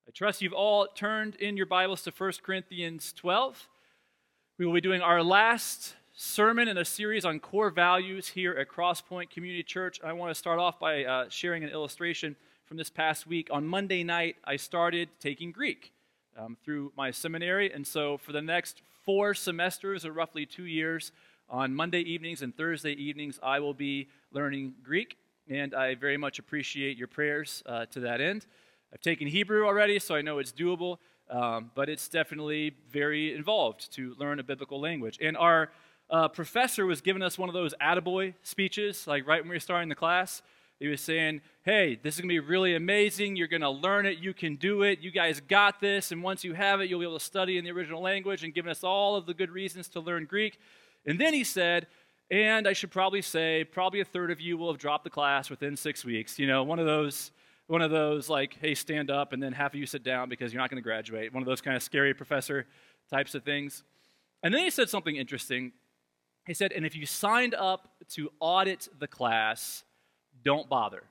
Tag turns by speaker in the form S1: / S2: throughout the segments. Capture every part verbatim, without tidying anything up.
S1: I trust you've all turned in your Bibles to First Corinthians twelve. We will be doing our last sermon in a series on core values here at Crosspoint Community Church. I want to start off by uh, sharing an illustration from this past week. On Monday night, I started taking Greek um, through my seminary, and so for the next four semesters, or roughly two years, on Monday evenings and Thursday evenings, I will be learning Greek, and I very much appreciate your prayers uh, to that end. I've taken Hebrew already, so I know it's doable, um, but it's definitely very involved to learn a biblical language. And our uh, professor was giving us one of those attaboy speeches, like right when we were starting the class. He was saying, hey, this is going to be really amazing. You're going to learn it. You can do it. You guys got this. And once you have it, you'll be able to study in the original language, and giving us all of the good reasons to learn Greek. And then he said, and I should probably say, probably a third of you will have dropped the class within six weeks. You know, one of those... One of those, like, hey, stand up, and then half of you sit down because you're not going to graduate. One of those kind of scary professor types of things. And then he said something interesting. He said, and if you signed up to audit the class, don't bother.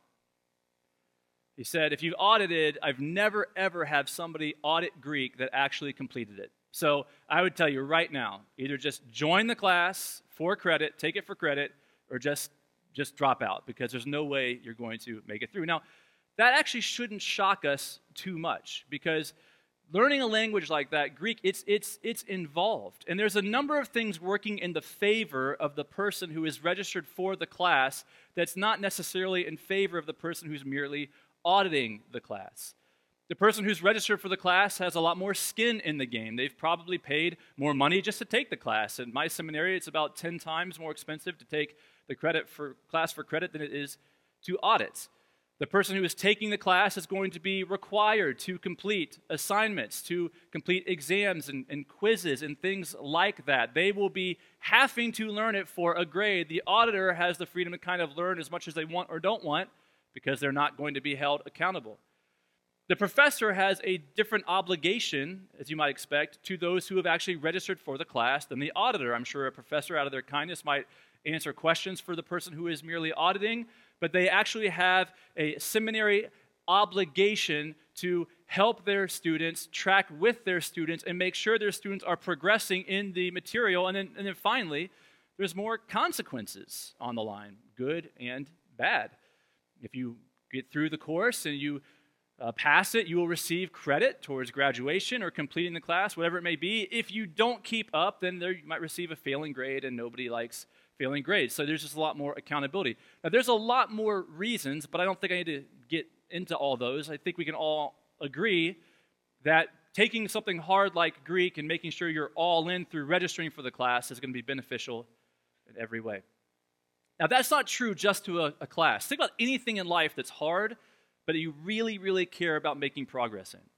S1: He said, if you've audited, I've never, ever had somebody audit Greek that actually completed it. So I would tell you right now, either just join the class for credit, take it for credit, or just, just drop out, because there's no way you're going to make it through. Now, that actually shouldn't shock us too much, because learning a language like that, Greek, it's, it's, it's involved. And there's a number of things working in the favor of the person who is registered for the class that's not necessarily in favor of the person who's merely auditing the class. The person who's registered for the class has a lot more skin in the game. They've probably paid more money just to take the class. In my seminary, it's about ten times more expensive to take the credit for class for credit than it is to audit. The person who is taking the class is going to be required to complete assignments, to complete exams and, and quizzes and things like that. They will be having to learn it for a grade. The auditor has the freedom to kind of learn as much as they want or don't want, because they're not going to be held accountable. The professor has a different obligation, as you might expect, to those who have actually registered for the class than the auditor. I'm sure a professor, out of their kindness, might answer questions for the person who is merely auditing, but they actually have a seminary obligation to help their students, track with their students, and make sure their students are progressing in the material. And then, and then finally, there's more consequences on the line, good and bad. If you get through the course and you uh, pass it, you will receive credit towards graduation or completing the class, whatever it may be. If you don't keep up, then there, you might receive a failing grade, and nobody likes failing grades. So there's just a lot more accountability. Now, there's a lot more reasons, but I don't think I need to get into all those. I think we can all agree that taking something hard like Greek and making sure you're all in through registering for the class is going to be beneficial in every way. Now, that's not true just to a, a class. Think about anything in life that's hard, but that you really, really care about making progress in.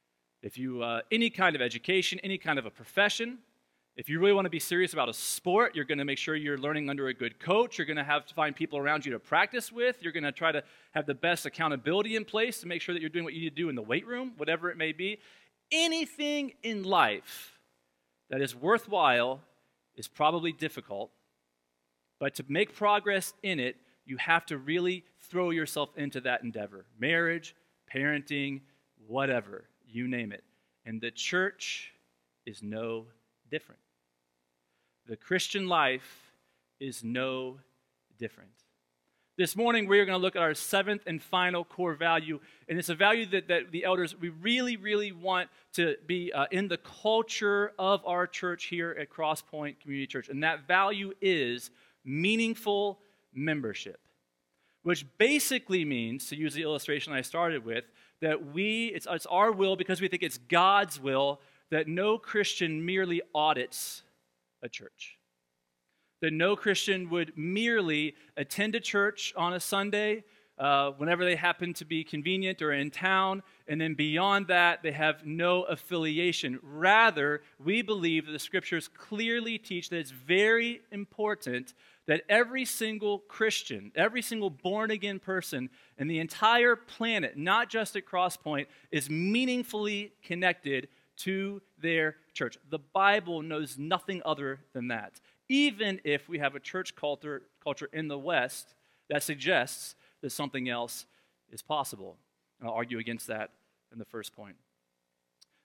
S1: If you, uh, any kind of education, any kind of a profession, if you really want to be serious about a sport, you're going to make sure you're learning under a good coach. You're going to have to find people around you to practice with. You're going to try to have the best accountability in place to make sure that you're doing what you need to do in the weight room, whatever it may be. Anything in life that is worthwhile is probably difficult, but to make progress in it, you have to really throw yourself into that endeavor. Marriage, parenting, whatever, you name it. And the church is no different. The Christian life is no different. This morning, we're going to look at our seventh and final core value, and it's a value that, that the elders, we really, really want to be uh, in the culture of our church here at Crosspoint Community Church, and that value is meaningful membership, which basically means, to use the illustration I started with, that we, it's, it's our will, because we think it's God's will, that no Christian merely audits a church. That no Christian would merely attend a church on a Sunday uh, whenever they happen to be convenient or in town, and then beyond that, they have no affiliation. Rather, we believe that the Scriptures clearly teach that it's very important that every single Christian, every single born-again person in the entire planet, not just at Crosspoint, is meaningfully connected to their church. The Bible knows nothing other than that. Even if we have a church culture, culture in the West that suggests that something else is possible. And I'll argue against that in the first point.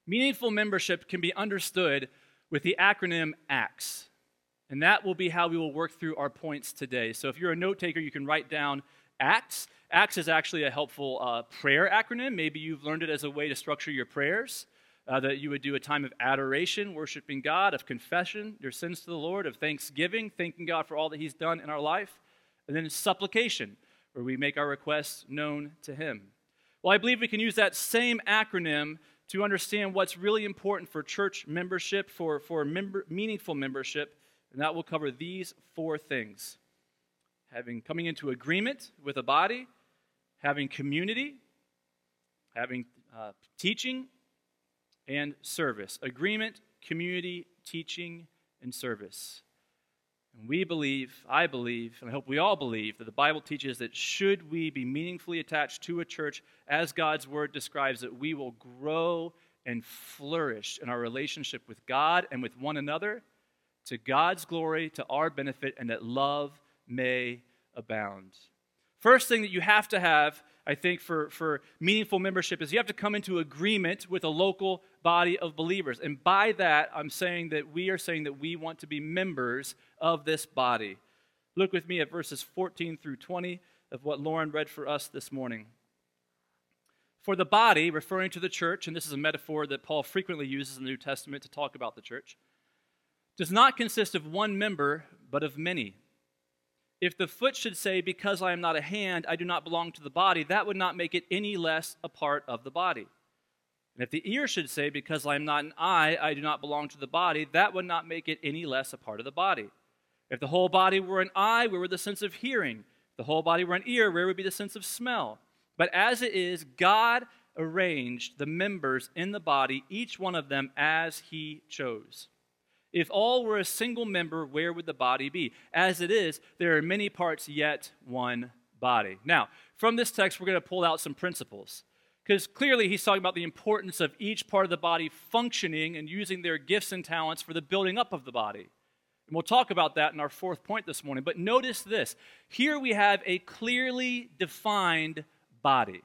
S1: Meaningful membership can be understood with the acronym ACTS, and that will be how we will work through our points today. So if you're a note taker, you can write down ACTS. ACTS is actually a helpful uh, prayer acronym. Maybe you've learned it as a way to structure your prayers, uh, that you would do a time of adoration, worshiping God, of confession, your sins to the Lord, of thanksgiving, thanking God for all that he's done in our life, and then supplication, where we make our requests known to him. Well, I believe we can use that same acronym to understand what's really important for church membership, for, for member, meaningful membership, and that will cover these four things. Having coming into agreement with a body, having community, having uh, teaching, and service. Agreement, community, teaching, and service. And we believe, I believe, and I hope we all believe, that the Bible teaches that should we be meaningfully attached to a church, as God's word describes, that we will grow and flourish in our relationship with God and with one another, to God's glory, to our benefit, and that love may abound. First thing that you have to have, I think, for, for meaningful membership is you have to come into agreement with a local body of believers. And by that, I'm saying that we are saying that we want to be members of this body. Look with me at verses fourteen through twenty of what Lauren read for us this morning. For the body, referring to the church, and this is a metaphor that Paul frequently uses in the New Testament to talk about the church, does not consist of one member, but of many. If the foot should say, because I am not a hand, I do not belong to the body, that would not make it any less a part of the body. And if the ear should say, because I am not an eye, I do not belong to the body, that would not make it any less a part of the body. If the whole body were an eye, where would the sense of hearing? If the whole body were an ear, where would be the sense of smell? But as it is, God arranged the members in the body, each one of them as he chose. If all were a single member, where would the body be? As it is, there are many parts, yet one body. Now, from this text, we're going to pull out some principles. Because clearly, he's talking about the importance of each part of the body functioning and using their gifts and talents for the building up of the body. And we'll talk about that in our fourth point this morning. But notice this. Here we have a clearly defined body.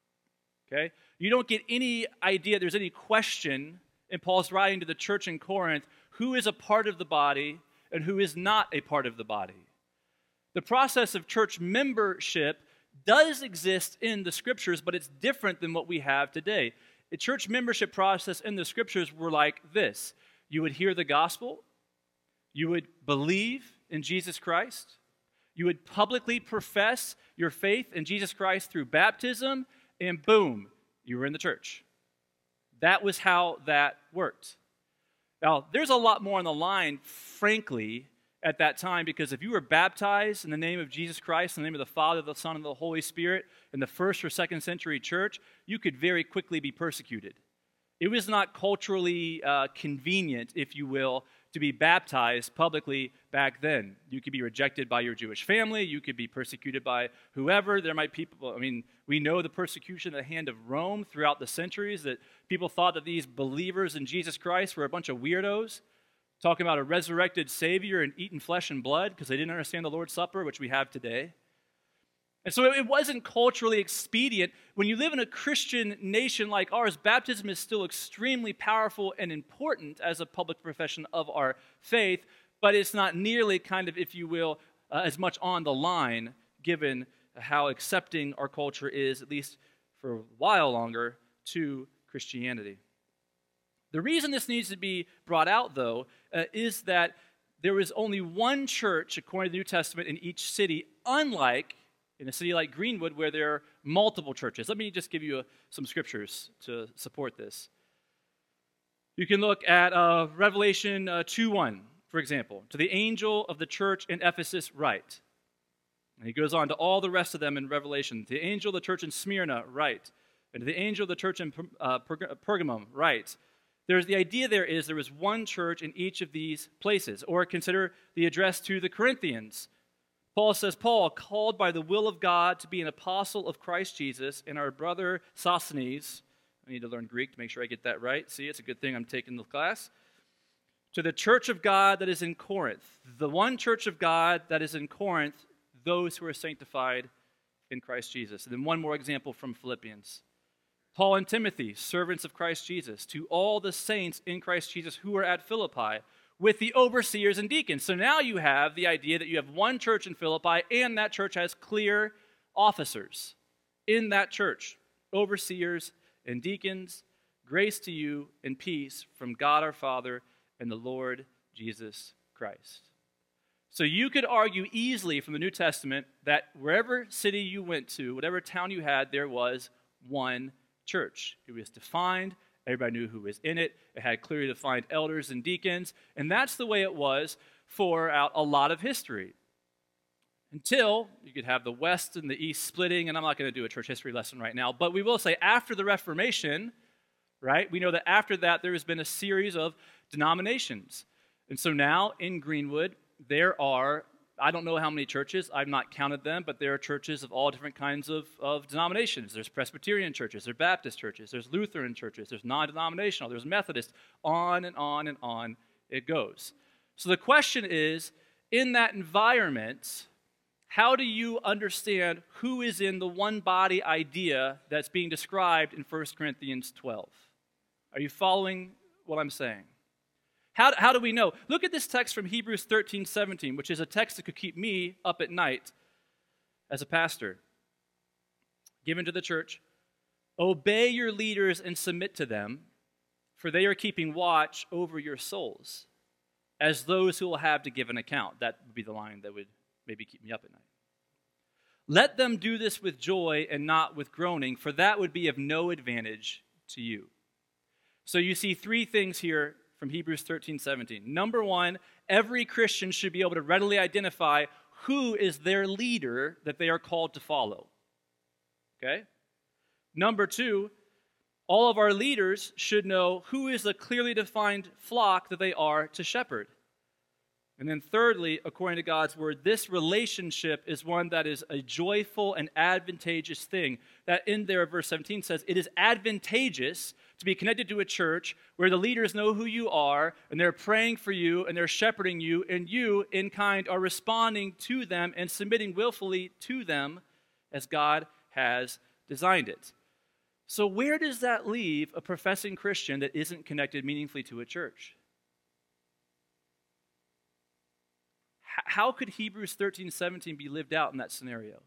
S1: Okay? You don't get any idea, there's any question in Paul's writing to the church in Corinth, who is a part of the body and who is not a part of the body. The process of church membership does exist in the Scriptures, but it's different than what we have today. The church membership process in the Scriptures were like this. You would hear the gospel, you would believe in Jesus Christ, you would publicly profess your faith in Jesus Christ through baptism, and boom, you were in the church. That was how that worked. Now, there's a lot more on the line, frankly, at that time, because if you were baptized in the name of Jesus Christ, in the name of the Father, the Son, and the Holy Spirit, in the first or second century church, you could very quickly be persecuted. It was not culturally uh, convenient, if you will, to be baptized publicly back then. You could be rejected by your Jewish family. You could be persecuted by whoever. There might be people, I mean, we know the persecution at the hand of Rome throughout the centuries, that people thought that these believers in Jesus Christ were a bunch of weirdos, talking about a resurrected Savior and eating flesh and blood because they didn't understand the Lord's Supper, which we have today. And so it wasn't culturally expedient. When you live in a Christian nation like ours, baptism is still extremely powerful and important as a public profession of our faith, but it's not nearly kind of, if you will, uh, as much on the line, given how accepting our culture is, at least for a while longer, to Christianity. The reason this needs to be brought out, though, uh, is that there is only one church, according to the New Testament, in each city, unlike in a city like Greenwood, where there are multiple churches. Let me just give you uh, some scriptures to support this. You can look at uh, Revelation uh, two one, for example. To the angel of the church in Ephesus write. And he goes on to all the rest of them in Revelation. To the angel of the church in Smyrna write. And to the angel of the church in uh, Pergamum write. There's the idea there is there is one church in each of these places. Or consider the address to the Corinthians. Paul says, Paul, called by the will of God to be an apostle of Christ Jesus, and our brother Sosthenes, I need to learn Greek to make sure I get that right. See, it's a good thing I'm taking the class. To the church of God that is in Corinth, the one church of God that is in Corinth, those who are sanctified in Christ Jesus. And then one more example from Philippians. Paul and Timothy, servants of Christ Jesus, to all the saints in Christ Jesus who are at Philippi, with the overseers and deacons. So now you have the idea that you have one church in Philippi, and that church has clear officers in that church, overseers and deacons. Grace to you and peace from God our Father and the Lord Jesus Christ. So you could argue easily from the New Testament that wherever city you went to, whatever town you had, there was one church. It was defined. Everybody knew who was in it. It had clearly defined elders and deacons. And that's the way it was for out a lot of history. Until you could have the West and the East splitting, and I'm not going to do a church history lesson right now, but we will say after the Reformation, right, we know that after that there has been a series of denominations. And so now in Greenwood, there are, I don't know how many churches, I've not counted them, but there are churches of all different kinds of, of denominations. There's Presbyterian churches, there's Baptist churches, there's Lutheran churches, there's non-denominational, there's Methodist, on and on and on it goes. So the question is, in that environment, how do you understand who is in the one body idea that's being described in First Corinthians twelve? Are you following what I'm saying? How, how do we know? Look at this text from Hebrews thirteen seventeen, which is a text that could keep me up at night as a pastor. Given to the church, obey your leaders and submit to them, for they are keeping watch over your souls, as those who will have to give an account. That would be the line that would maybe keep me up at night. Let them do this with joy and not with groaning, for that would be of no advantage to you. So you see three things here from Hebrews thirteen seventeen. Number one, every Christian should be able to readily identify who is their leader that they are called to follow. Okay? Number two, all of our leaders should know who is the clearly defined flock that they are to shepherd. And then thirdly, according to God's word, this relationship is one that is a joyful and advantageous thing. That in there, verse seventeen says, it is advantageous to be connected to a church where the leaders know who you are, and they're praying for you, and they're shepherding you, and you, in kind, are responding to them and submitting willfully to them as God has designed it. So where does that leave a professing Christian that isn't connected meaningfully to a church? How could Hebrews thirteen seventeen be lived out in that scenario?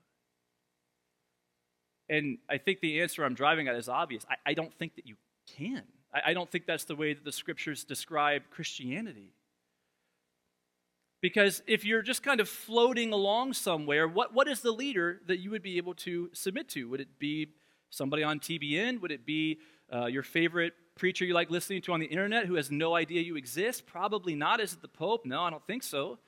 S1: And I think the answer I'm driving at is obvious. I, I don't think that you can. I, I don't think that's the way that the scriptures describe Christianity. Because if you're just kind of floating along somewhere, what, what is the leader that you would be able to submit to? Would it be somebody on T B N? Would it be uh, your favorite preacher you like listening to on the internet who has no idea you exist? Probably not. Is it the Pope? No, I don't think so.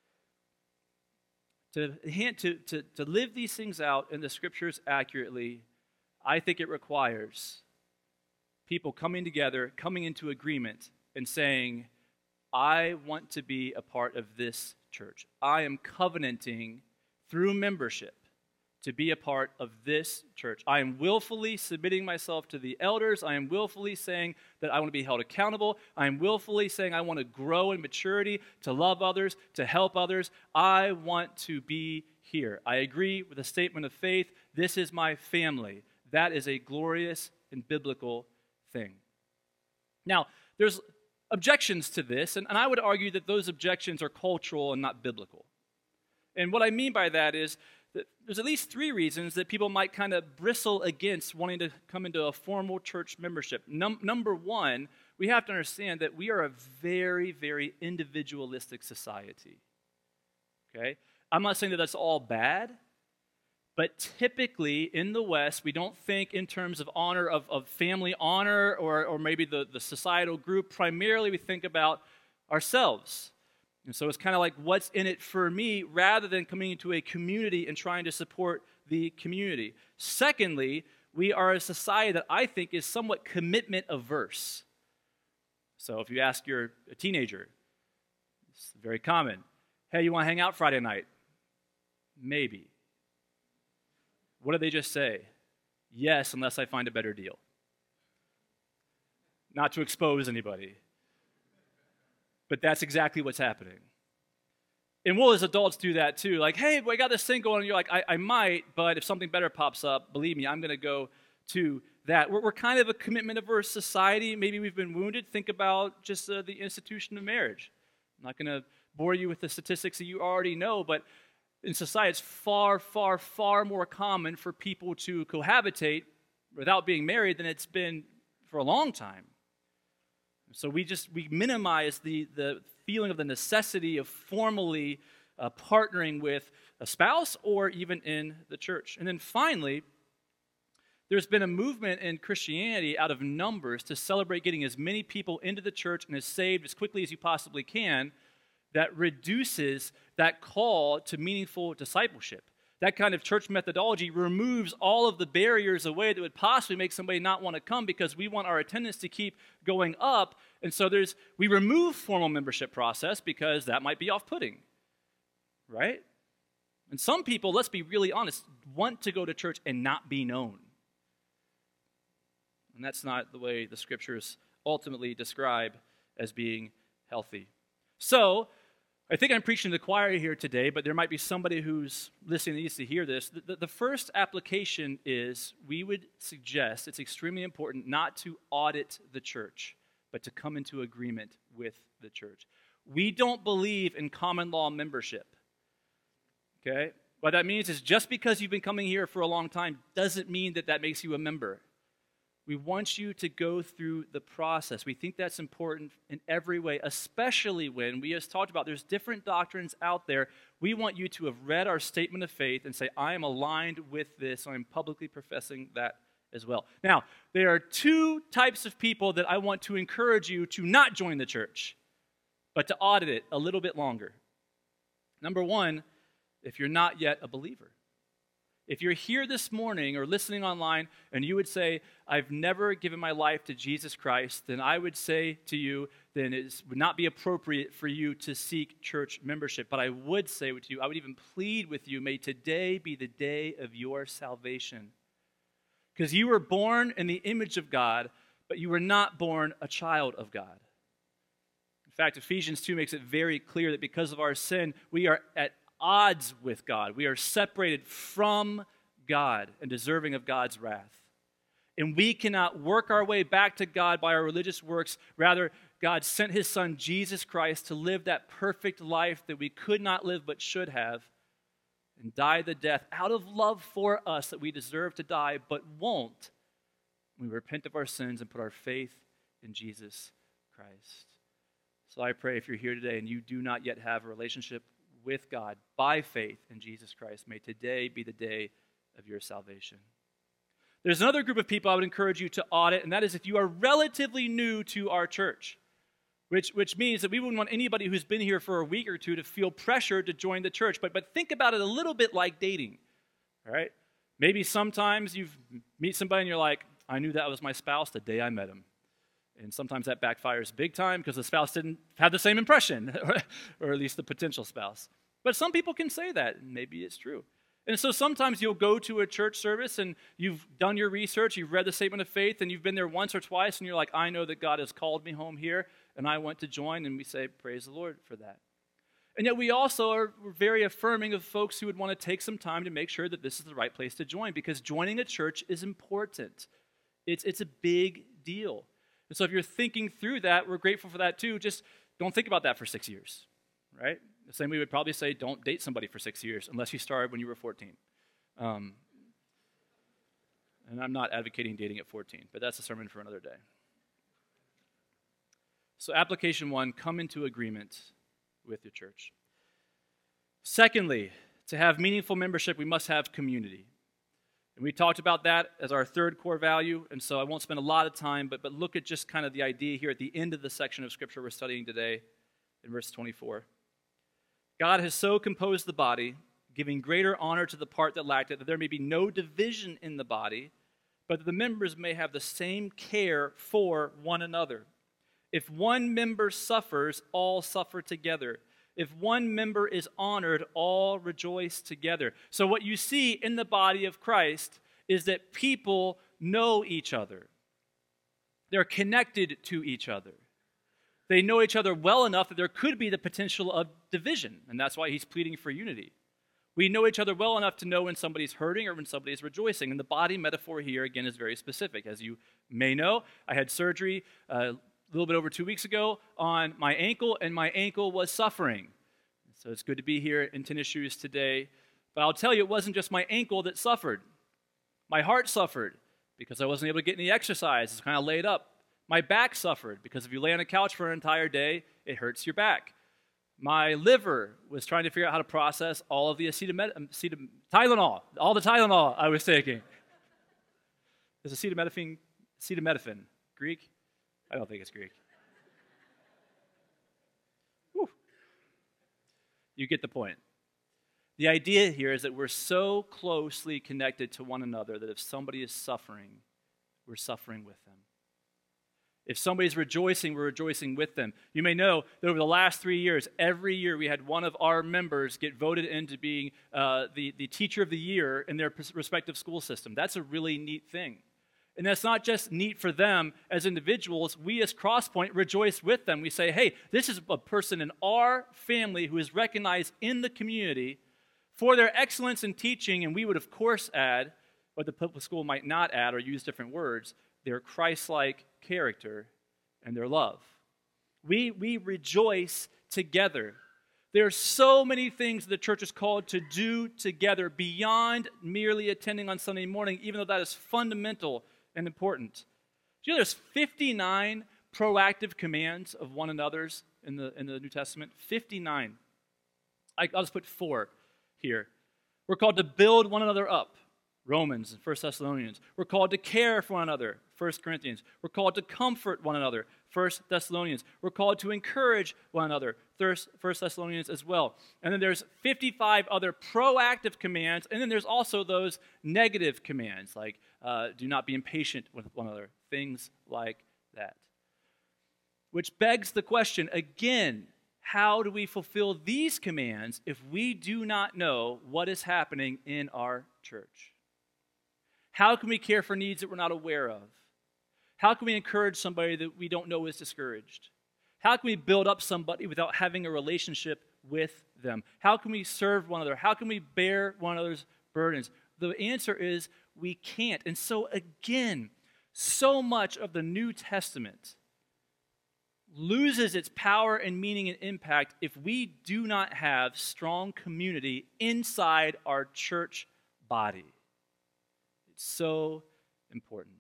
S1: To, to, to, to live these things out in the scriptures accurately, I think it requires people coming together, coming into agreement, and saying, I want to be a part of this church. I am covenanting through membership to be a part of this church. I am willfully submitting myself to the elders. I am willfully saying that I want to be held accountable. I am willfully saying I want to grow in maturity, to love others, to help others. I want to be here. I agree with the statement of faith. This is my family. That is a glorious and biblical thing. Now, there's objections to this, and, and I would argue that those objections are cultural and not biblical. And what I mean by that is that there's at least three reasons that people might kind of bristle against wanting to come into a formal church membership. Num- number one, we have to understand that we are a very, very individualistic society. Okay? I'm not saying that that's all bad, but typically in the West, we don't think in terms of honor of, of family honor or, or maybe the, the societal group. Primarily, we think about ourselves. And so it's kind of like, what's in it for me, rather than coming into a community and trying to support the community. Secondly, we are a society that I think is somewhat commitment averse. So if you ask your a teenager, it's very common, hey, you want to hang out Friday night? Maybe. What do they just say? Yes, unless I find a better deal. Not to expose anybody. But that's exactly what's happening. And we'll as adults do that too. Like, hey, I got this thing going, and you're like, I, I might, but if something better pops up, believe me, I'm going to go to that. We're, we're kind of a commitment-averse society. Maybe we've been wounded. Think about just uh, the institution of marriage. I'm not going to bore you with the statistics that you already know, but in society, it's far, far, far more common for people to cohabitate without being married than it's been for a long time. So we just, we minimize the, the feeling of the necessity of formally uh, partnering with a spouse or even in the church. And then finally, there's been a movement in Christianity out of numbers to celebrate getting as many people into the church and as saved as quickly as you possibly can that reduces that call to meaningful discipleship. That kind of church methodology removes all of the barriers away that would possibly make somebody not want to come because we want our attendance to keep going up. And so there's we remove formal membership process because that might be off-putting, right? And some people, let's be really honest, want to go to church and not be known. And that's not the way the scriptures ultimately describe as being healthy. So, I think I'm preaching to the choir here today, but there might be somebody who's listening that needs to hear this. The, the first application is we would suggest it's extremely important not to audit the church, but to come into agreement with the church. We don't believe in common law membership. Okay? What that means is just because you've been coming here for a long time doesn't mean that that makes you a member. We want you to go through the process. We think that's important in every way, especially when we just talked about there's different doctrines out there. We want you to have read our statement of faith and say, I am aligned with this. I'm publicly professing that as well. Now, there are two types of people that I want to encourage you to not join the church, but to audit it a little bit longer. Number one, if you're not yet a believer. If you're here this morning or listening online and you would say, I've never given my life to Jesus Christ, then I would say to you, then it would not be appropriate for you to seek church membership. But I would say to you, I would even plead with you, may today be the day of your salvation. Because you were born in the image of God, but you were not born a child of God. In fact, Ephesians two makes it very clear that because of our sin, we are at odds with God. We are separated from God and deserving of God's wrath. And we cannot work our way back to God by our religious works. Rather, God sent his son, Jesus Christ, to live that perfect life that we could not live but should have and die the death out of love for us that we deserve to die but won't. We repent of our sins and put our faith in Jesus Christ. So I pray if you're here today and you do not yet have a relationship with God by faith in Jesus Christ, may today be the day of your salvation. There's another group of people I would encourage you to audit, and that is if you are relatively new to our church, which, which means that we wouldn't want anybody who's been here for a week or two to feel pressured to join the church. But, but think about it a little bit like dating, all right? Maybe sometimes you meet somebody and you're like, I knew that was my spouse the day I met him. And sometimes that backfires big time because the spouse didn't have the same impression, or at least the potential spouse. But some people can say that, and maybe it's true. And so sometimes you'll go to a church service and you've done your research, you've read the statement of faith, and you've been there once or twice, and you're like, I know that God has called me home here, and I want to join, and we say, praise the Lord for that. And yet we also are very affirming of folks who would want to take some time to make sure that this is the right place to join, because joining a church is important. It's, it's a big deal. And so if you're thinking through that, we're grateful for that too. Just don't think about that for six years, right? The same way we would probably say don't date somebody for six years unless you started when you were fourteen. Um, and I'm not advocating dating at fourteen, but that's a sermon for another day. So application one, come into agreement with your church. Secondly, to have meaningful membership, we must have community. And we talked about that as our third core value, and so I won't spend a lot of time, but, but look at just kind of the idea here at the end of the section of Scripture we're studying today in verse twenty-four. God has so composed the body, giving greater honor to the part that lacked it, that there may be no division in the body, but that the members may have the same care for one another. If one member suffers, all suffer together. If one member is honored, all rejoice together. So what you see in the body of Christ is that people know each other. They're connected to each other. They know each other well enough that there could be the potential of division, and that's why he's pleading for unity. We know each other well enough to know when somebody's hurting or when somebody's rejoicing. And the body metaphor here, again, is very specific. As you may know, I had surgery uh, a little bit over two weeks ago on my ankle, and my ankle was suffering. So it's good to be here in tennis shoes today. But I'll tell you, it wasn't just my ankle that suffered. My heart suffered because I wasn't able to get any exercise. It's kind of laid up. My back suffered because if you lay on a couch for an entire day, it hurts your back. My liver was trying to figure out how to process all of the acetamin- acetam- Tylenol, all the Tylenol I was taking. Is acetaminophen, acetaminophen Greek? I don't think it's Greek. Whew. You get the point. The idea here is that we're so closely connected to one another that if somebody is suffering, we're suffering with them. If somebody's rejoicing, we're rejoicing with them. You may know that over the last three years, every year we had one of our members get voted into being uh, the, the teacher of the year in their respective school system. That's a really neat thing. And that's not just neat for them as individuals. We as Crosspoint rejoice with them. We say, hey, this is a person in our family who is recognized in the community for their excellence in teaching, and we would, of course, add, what the public school might not add or use different words, their Christ-like character and their love. We, we rejoice together. There are so many things the church is called to do together beyond merely attending on Sunday morning, even though that is fundamental and important. Do you know there's fifty-nine proactive commands of one another's in the, in the New Testament? fifty-nine. I, I'll just put four here. We're called to build one another up. Romans and First Thessalonians. We're called to care for one another, First Corinthians. We're called to comfort one another, First Thessalonians. We're called to encourage one another, First Thessalonians as well. And then there's fifty-five other proactive commands, and then there's also those negative commands, like uh, do not be impatient with one another, things like that. Which begs the question, again, how do we fulfill these commands if we do not know what is happening in our church? How can we care for needs that we're not aware of? How can we encourage somebody that we don't know is discouraged? How can we build up somebody without having a relationship with them? How can we serve one another? How can we bear one another's burdens? The answer is we can't. And so again, so much of the New Testament loses its power and meaning and impact if we do not have strong community inside our church body. It's so important.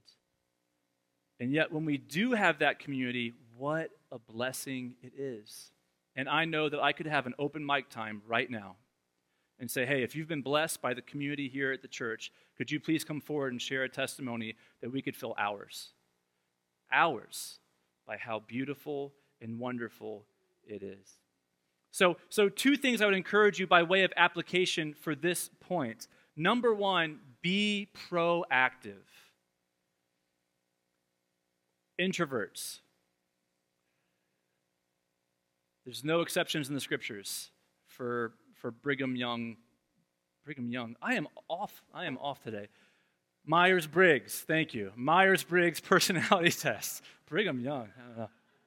S1: And yet when we do have that community, what a blessing it is. And I know that I could have an open mic time right now and say, hey, if you've been blessed by the community here at the church, could you please come forward and share a testimony that we could fill hours? Hours by how beautiful and wonderful it is. So, so two things I would encourage you by way of application for this point. Number one, be proactive. Introverts. There's no exceptions in the scriptures for, for Brigham Young. Brigham Young. I am off. I am off today. Myers-Briggs. Thank you. Myers-Briggs personality test. Brigham Young. I don't know.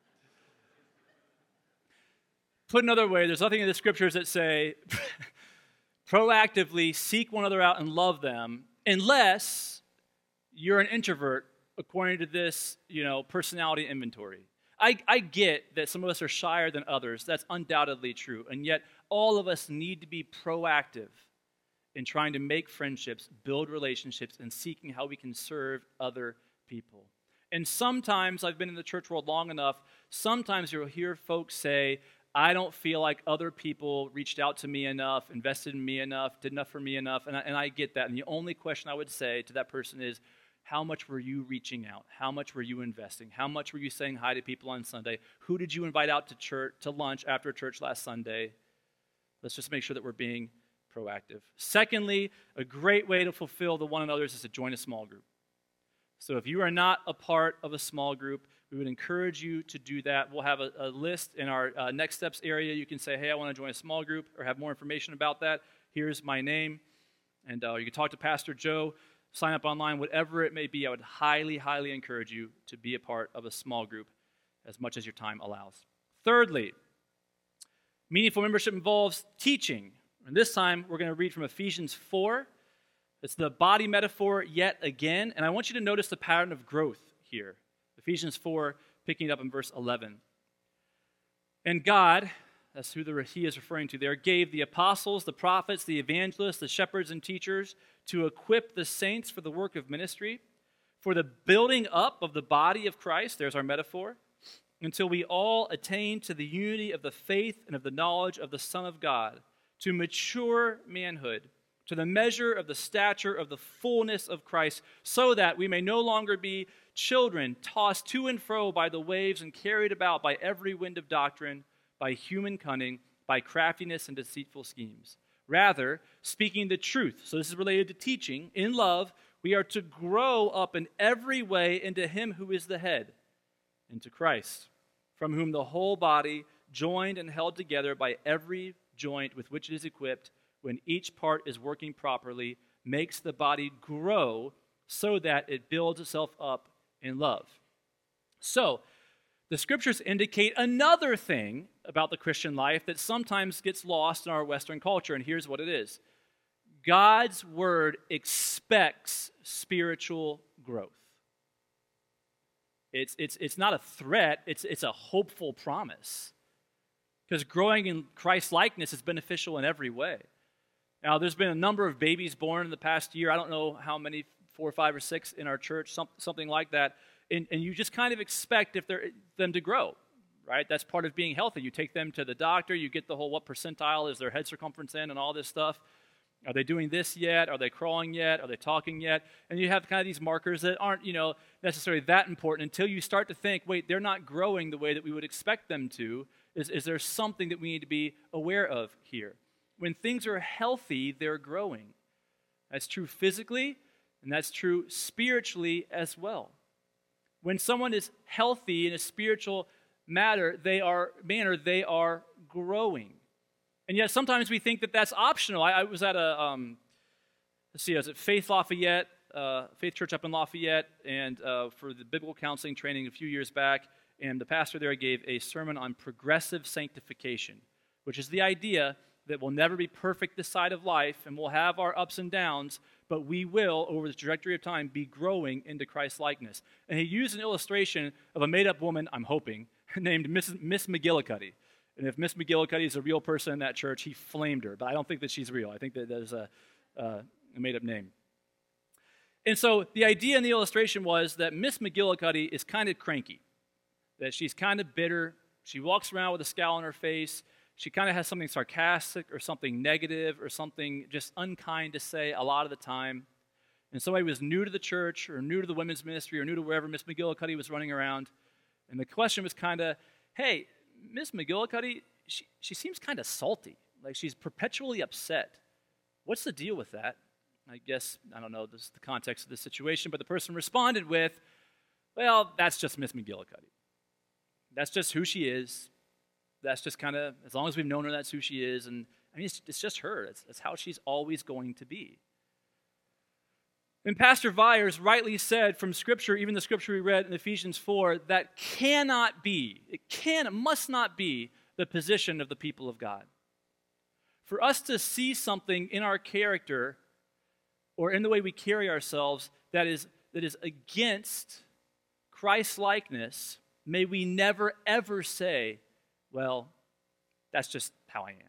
S1: Put another way, there's nothing in the scriptures that say proactively seek one another out and love them unless you're an introvert according to this, you know, personality inventory. I, I get that some of us are shyer than others. That's undoubtedly true. And yet all of us need to be proactive in trying to make friendships, build relationships, and seeking how we can serve other people. And sometimes, I've been in the church world long enough, sometimes you'll hear folks say, I don't feel like other people reached out to me enough, invested in me enough, did enough for me enough, and I, and I get that. And the only question I would say to that person is, how much were you reaching out? How much were you investing? How much were you saying hi to people on Sunday? Who did you invite out to church, to lunch after church last Sunday? Let's just make sure that we're being proactive. Secondly, a great way to fulfill the one another's is to join a small group. So if you are not a part of a small group, we would encourage you to do that. We'll have a, a list in our uh, next steps area. You can say, hey, I want to join a small group or have more information about that. Here's my name. And uh, you can talk to Pastor Joe, sign up online, whatever it may be. I would highly, highly encourage you to be a part of a small group as much as your time allows. Thirdly, meaningful membership involves teaching, And this time, we're going to read from Ephesians four. It's the body metaphor yet again, and I want you to notice the pattern of growth here. Ephesians four, picking up in verse eleven. And God, that's who the, he is referring to there, gave the apostles, the prophets, the evangelists, the shepherds and teachers to equip the saints for the work of ministry, for the building up of the body of Christ, there's our metaphor, until we all attain to the unity of the faith and of the knowledge of the Son of God, to mature manhood, to the measure of the stature of the fullness of Christ, so that we may no longer be children tossed to and fro by the waves and carried about by every wind of doctrine, by human cunning, by craftiness and deceitful schemes. Rather, speaking the truth, so this is related to teaching, in love, we are to grow up in every way into him who is the head, into Christ, from whom the whole body, joined and held together by every joint with which it is equipped, when each part is working properly, makes the body grow so that it builds itself up in love. So, the scriptures indicate another thing about the Christian life that sometimes gets lost in our Western culture, and here's what it is. God's word expects spiritual growth. It's, it's, it's not a threat, it's, it's a hopeful promise. Because growing in Christ's likeness is beneficial in every way. Now, there's been a number of babies born in the past year. I don't know how many, four, five, or six in our church, some, something like that. And, and you just kind of expect if they're, them to grow, right? That's part of being healthy. You take them to the doctor. You get the whole what percentile is their head circumference in and all this stuff. Are they doing this yet? Are they crawling yet? Are they talking yet? And you have kind of these markers that aren't, you know, necessarily that important until you start to think, wait, they're not growing the way that we would expect them to. Is, is there something that we need to be aware of here? When things are healthy, they're growing. That's true physically, and that's true spiritually as well. When someone is healthy in a spiritual matter, they are manner, they are growing. And yet sometimes we think that that's optional. I, I was at a, um, let's see, I was at Faith Lafayette, uh, Faith Church up in Lafayette, and uh, for the biblical counseling training a few years back, and the pastor there gave a sermon on progressive sanctification, which is the idea that we'll never be perfect this side of life, and we'll have our ups and downs, but we will, over the trajectory of time, be growing into Christ's likeness. And he used an illustration of a made-up woman, I'm hoping, named Miss Miss McGillicuddy. And if Miss McGillicuddy is a real person in that church, he flamed her. But I don't think that she's real. I think that there's a, uh, a made-up name. And so the idea in the illustration was that Miss McGillicuddy is kind of cranky, that she's kind of bitter. She walks around with a scowl on her face. She kind of has something sarcastic or something negative or something just unkind to say a lot of the time. And somebody was new to the church or new to the women's ministry or new to wherever Miss McGillicuddy was running around. And the question was kind of, hey, Miss McGillicuddy, she, she seems kind of salty. Like she's perpetually upset. What's the deal with that? I guess, I don't know this is the context of the situation, but the person responded with, well, that's just Miss McGillicuddy. That's just who she is. That's just kind of, as long as we've known her, that's who she is. And I mean, it's, it's just her. It's, it's how she's always going to be. And Pastor Vyers rightly said from Scripture, even the Scripture we read in Ephesians four, that cannot be, it can, it must not be the position of the people of God. For us to see something in our character or in the way we carry ourselves that is, that is against Christ-likeness, may we never, ever say, well, that's just how I am.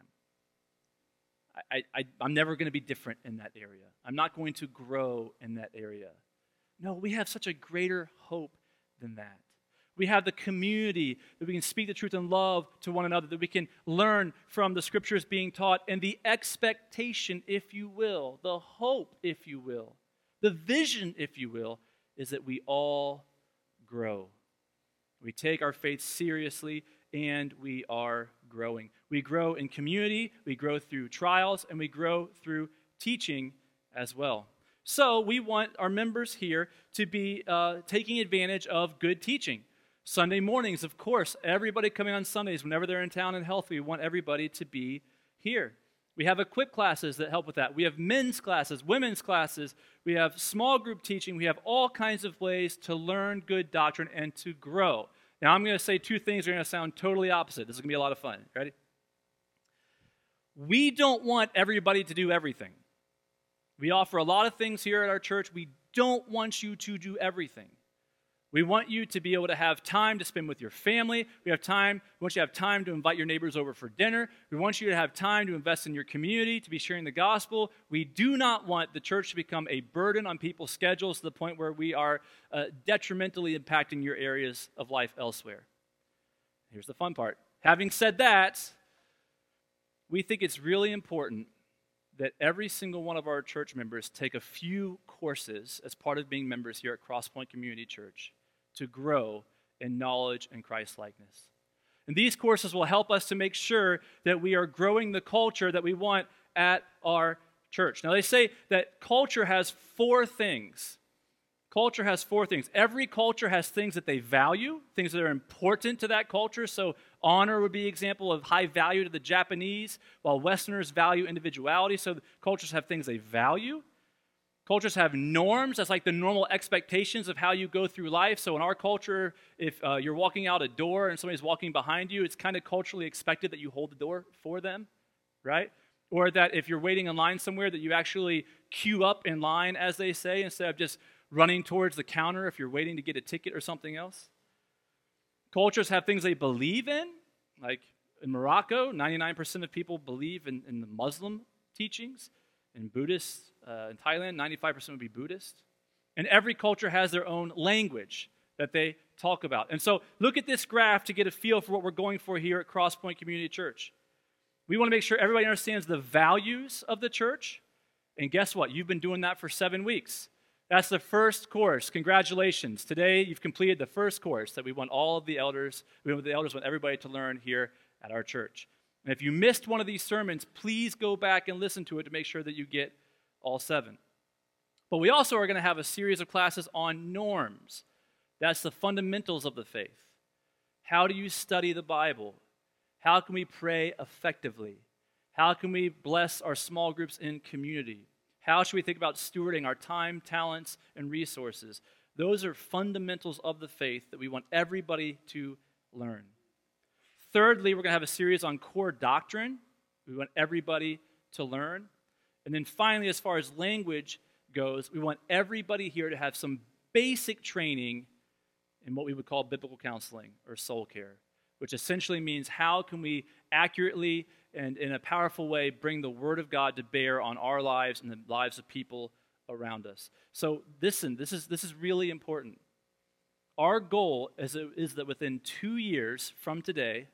S1: I, I, I'm never going to be different in that area. I'm not going to grow in that area. No, we have such a greater hope than that. We have the community that we can speak the truth in love to one another, that we can learn from the Scriptures being taught, and the expectation, if you will, the hope, if you will, the vision, if you will, is that we all grow. We take our faith seriously, and we are growing. We grow in community, we grow through trials, and we grow through teaching as well. So we want our members here to be uh, taking advantage of good teaching. Sunday mornings, of course, everybody coming on Sundays, whenever they're in town and healthy, we want everybody to be here. We have equip classes that help with that. We have men's classes, women's classes. We have small group teaching. We have all kinds of ways to learn good doctrine and to grow. Now, I'm going to say two things that are going to sound totally opposite. This is going to be a lot of fun. Ready? we don't want everybody to do everything. We offer a lot of things here at our church. We don't want you to do everything. We want you to be able to have time to spend with your family. We have time. We want you to have time to invite your neighbors over for dinner. We want you to have time to invest in your community, to be sharing the gospel. We do not want the church to become a burden on people's schedules to the point where we are uh, detrimentally impacting your areas of life elsewhere. Here's the fun part. Having said that, we think it's really important that every single one of our church members take a few courses as part of being members here at Crosspoint Community Church to grow in knowledge and Christ-likeness. And these courses will help us to make sure that we are growing the culture that we want at our church. Now, they say that culture has four things. Culture has four things. Every culture has things that they value, things that are important to that culture. So honor would be an example of high value to the Japanese, while Westerners value individuality. So cultures have things they value. Cultures have norms. That's like the normal expectations of how you go through life. So in our culture, if uh, you're walking out a door and somebody's walking behind you, it's kind of culturally expected that you hold the door for them, right? Or that if you're waiting in line somewhere, that you actually queue up in line, as they say, instead of just running towards the counter if you're waiting to get a ticket or something else. Cultures have things they believe in. Like in Morocco, ninety-nine percent of people believe in, in the Muslim teachings. In Buddhists, uh, in Thailand, ninety-five percent would be Buddhist. And every culture has their own language that they talk about. And so look at this graph to get a feel for what we're going for here at Crosspoint Community Church. We want to make sure everybody understands the values of the church. And guess what? You've been doing that for seven weeks. That's the first course. Congratulations. Today, you've completed the first course that we want all of the elders, we want the elders want everybody to learn here at our church. And if you missed one of these sermons, please go back and listen to it to make sure that you get all seven. But we also are going to have a series of classes on norms. That's the fundamentals of the faith. How do you study the Bible? How can we pray effectively? How can we bless our small groups in community? How should we think about stewarding our time, talents, and resources? Those are fundamentals of the faith that we want everybody to learn. Thirdly, we're going to have a series on core doctrine. We want everybody to learn. And then finally, as far as language goes, we want everybody here to have some basic training in what we would call biblical counseling or soul care, which essentially means how can we accurately and in a powerful way bring the Word of God to bear on our lives and the lives of people around us. So listen, this is, this is really important. Our goal is, is that within two years from today,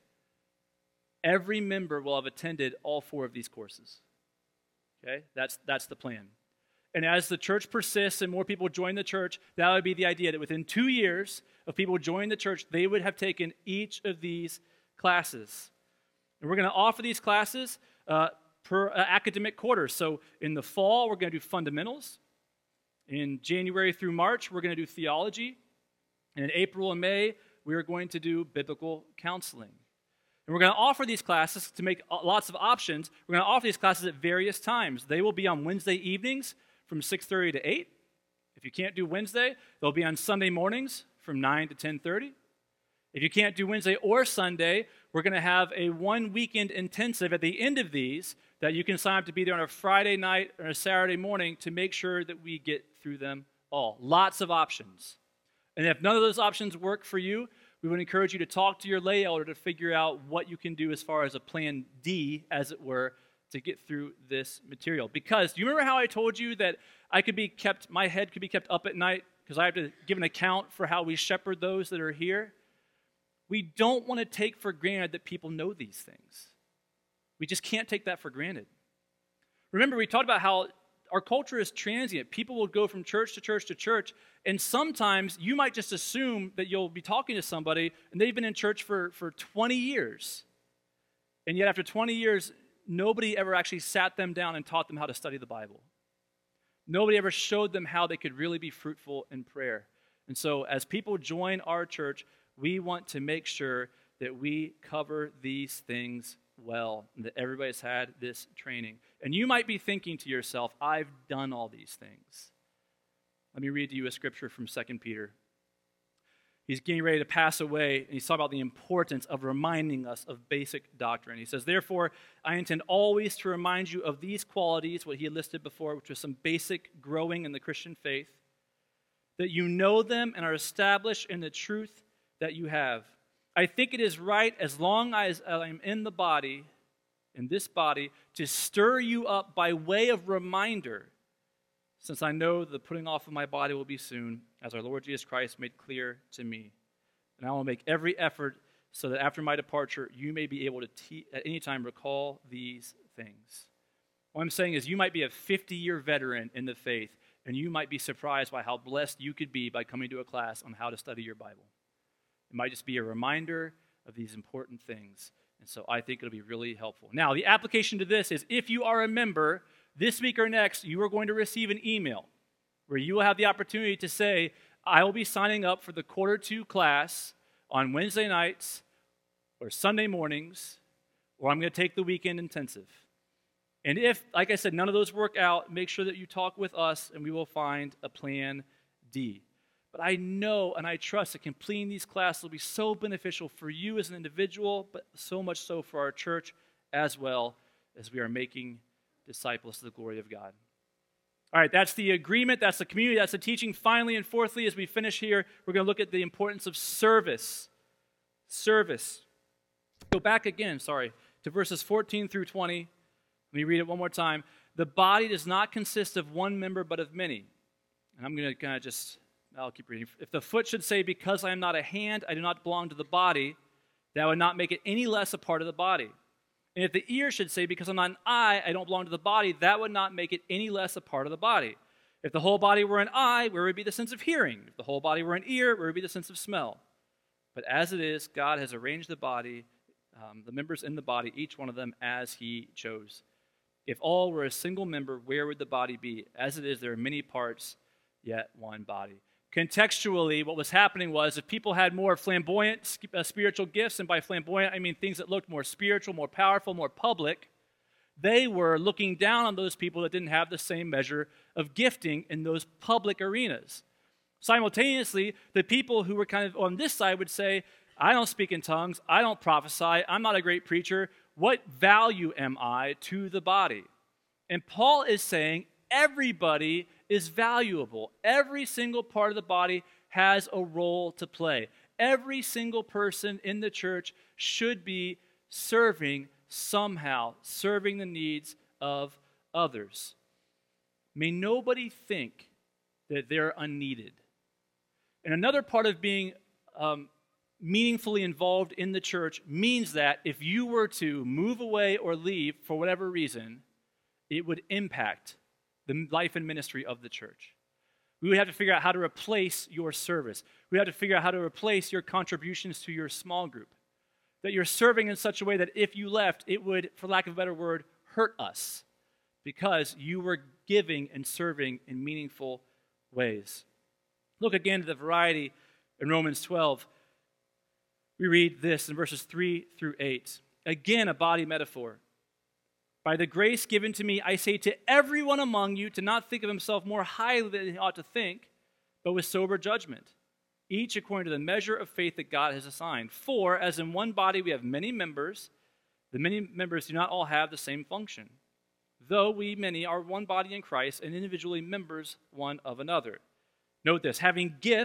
S1: every member will have attended all four of these courses. Okay? That's, that's the plan. And as the church persists and more people join the church, that would be the idea that within two years of people joining the church, they would have taken each of these classes. And we're going to offer these classes uh, per uh, academic quarter. So in the fall, we're going to do fundamentals. In January through March, we're going to do theology. And in April and May, we are going to do biblical counseling. And we're going to offer these classes to make lots of options. We're going to offer these classes at various times. They will be on Wednesday evenings from six thirty to eight. If you can't do Wednesday, they'll be on Sunday mornings from nine to ten thirty. If you can't do Wednesday or Sunday, we're going to have a one weekend intensive at the end of these that you can sign up to be there on a Friday night or a Saturday morning to make sure that we get through them all. Lots of options. And if none of those options work for you, we would encourage you to talk to your lay elder to figure out what you can do as far as a plan D, as it were, to get through this material. Because do you remember how I told you that I could be kept, my head could be kept up at night because I have to give an account for how we shepherd those that are here? We don't want to take for granted that people know these things. We just can't take that for granted. Remember, we talked about how our culture is transient. People will go from church to church to church, and sometimes you might just assume that you'll be talking to somebody, and they've been in church for, for twenty years. And yet after twenty years, nobody ever actually sat them down and taught them how to study the Bible. Nobody ever showed them how they could really be fruitful in prayer. And so as people join our church, we want to make sure that we cover these things well, and that everybody's had this training. And you might be thinking to yourself, I've done all these things. Let me read to you a scripture from Second Peter. he's getting ready to pass away, and he's talking about the importance of reminding us of basic doctrine. He says, therefore, I intend always to remind you of these qualities, what he had listed before, which was some basic growing in the Christian faith, that you know them and are established in the truth that you have. I think it is right, as long as I am in the body, in this body, to stir you up by way of reminder, since I know the putting off of my body will be soon, as our Lord Jesus Christ made clear to me. And I will make every effort so that after my departure, you may be able to te- at any time recall these things. What I'm saying is you might be a fifty-year veteran in the faith, and you might be surprised by how blessed you could be by coming to a class on how to study your Bible. It might just be a reminder of these important things. And so I think it'll be really helpful. Now, the application to this is if you are a member, this week or next, you are going to receive an email where you will have the opportunity to say, I will be signing up for the quarter two class on Wednesday nights or Sunday mornings, or I'm going to take the weekend intensive. And if, like I said, none of those work out, make sure that you talk with us and we will find a plan D. But I know and I trust that completing these classes will be so beneficial for you as an individual, but so much so for our church as well as we are making disciples to the glory of God. All right, that's the agreement, that's the community, that's the teaching. Finally and fourthly, as we finish here, we're going to look at the importance of service. Service. Go back again, sorry, to verses fourteen through twenty. Let me read it one more time. The body does not consist of one member, but of many. And I'm going to kind of just, I'll keep reading. If the foot should say, because I am not a hand, I do not belong to the body, that would not make it any less a part of the body. And if the ear should say, because I'm not an eye, I don't belong to the body, that would not make it any less a part of the body. If the whole body were an eye, where would be the sense of hearing? If the whole body were an ear, where would be the sense of smell? But as it is, God has arranged the body, um, the members in the body, each one of them as he chose. If all were a single member, where would the body be? As it is, there are many parts, yet one body. Contextually, what was happening was if people had more flamboyant spiritual gifts, and by flamboyant I mean things that looked more spiritual, more powerful, more public, they were looking down on those people that didn't have the same measure of gifting in those public arenas. Simultaneously, the people who were kind of on this side would say, I don't speak in tongues, I don't prophesy, I'm not a great preacher, what value am I to the body? And Paul is saying everybody is valuable. Every single part of the body has a role to play. Every single person in the church should be serving somehow, serving the needs of others. May nobody think that they're unneeded. And another part of being um, meaningfully involved in the church means that if you were to move away or leave for whatever reason, it would impact the life and ministry of the church. We would have to figure out how to replace your service. We have to figure out how to replace your contributions to your small group. That you're serving in such a way that if you left, it would, for lack of a better word, hurt us because you were giving and serving in meaningful ways. Look again at the variety in Romans twelve. We read this in verses three through eight. Again, a body metaphor. By the grace given to me, I say to everyone among you to not think of himself more highly than he ought to think, but with sober judgment, each according to the measure of faith that God has assigned. For, as in one body we have many members, the many members do not all have the same function. Though we many are one body in Christ and individually members one of another. Note this, having gifts